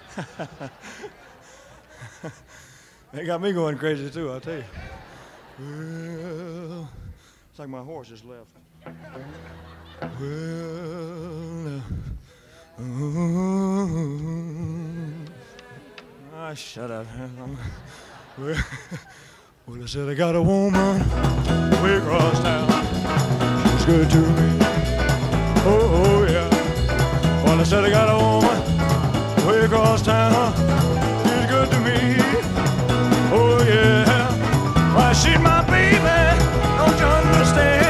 They got me going crazy too, I'll tell you. Well, it's like my horse just left. Well, shut up. Well, I said I got a woman way across town. She's good to me. Oh, yeah. Well, I said I got a woman way across town. She's good to me. Oh, yeah. Why, she's my baby. Don't you understand?